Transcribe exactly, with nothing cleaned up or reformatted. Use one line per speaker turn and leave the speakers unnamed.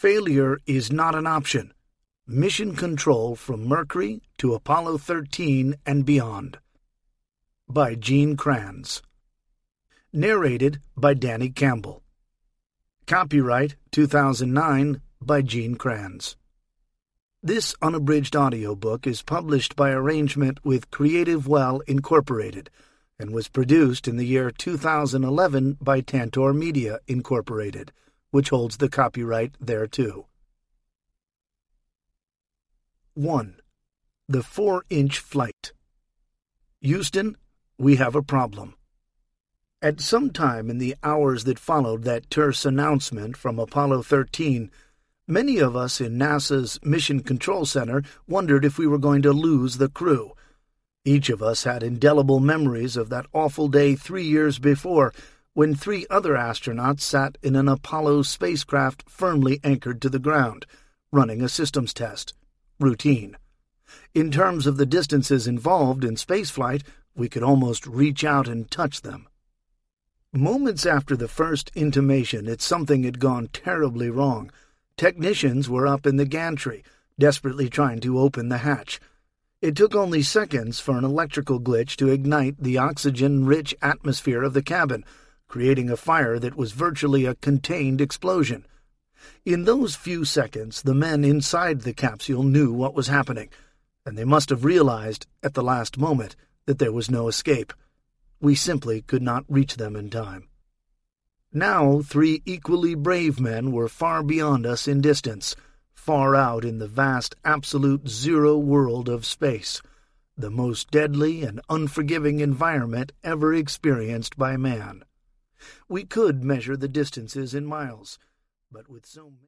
Failure is not an option. Mission Control from Mercury to Apollo thirteen and beyond. By Gene Kranz. Narrated by Danny Campbell. Copyright two thousand nine by Gene Kranz. This unabridged audiobook is published by arrangement with Creative Well Incorporated and was produced in the year two thousand eleven by Tantor Media Incorporated, which holds the copyright thereto. one. The Four-Inch Flight. Houston, we have a problem. At some time in the hours that followed that terse announcement from Apollo thirteen, many of us in NASA's Mission Control Center wondered if we were going to lose the crew. Each of us had indelible memories of that awful day three years before, when three other astronauts sat in an Apollo spacecraft firmly anchored to the ground, running a systems test. Routine. In terms of the distances involved in spaceflight, we could almost reach out and touch them. Moments after the first intimation that something had gone terribly wrong, technicians were up in the gantry, desperately trying to open the hatch. It took only seconds for an electrical glitch to ignite the oxygen-rich atmosphere of the cabin, creating a fire that was virtually a contained explosion. In those few seconds, the men inside the capsule knew what was happening, and they must have realized, at the last moment, that there was no escape. We simply could not reach them in time. Now three equally brave men were far beyond us in distance, far out in the vast absolute zero world of space, the most deadly and unforgiving environment ever experienced by man. We could measure the distances in miles, but with so many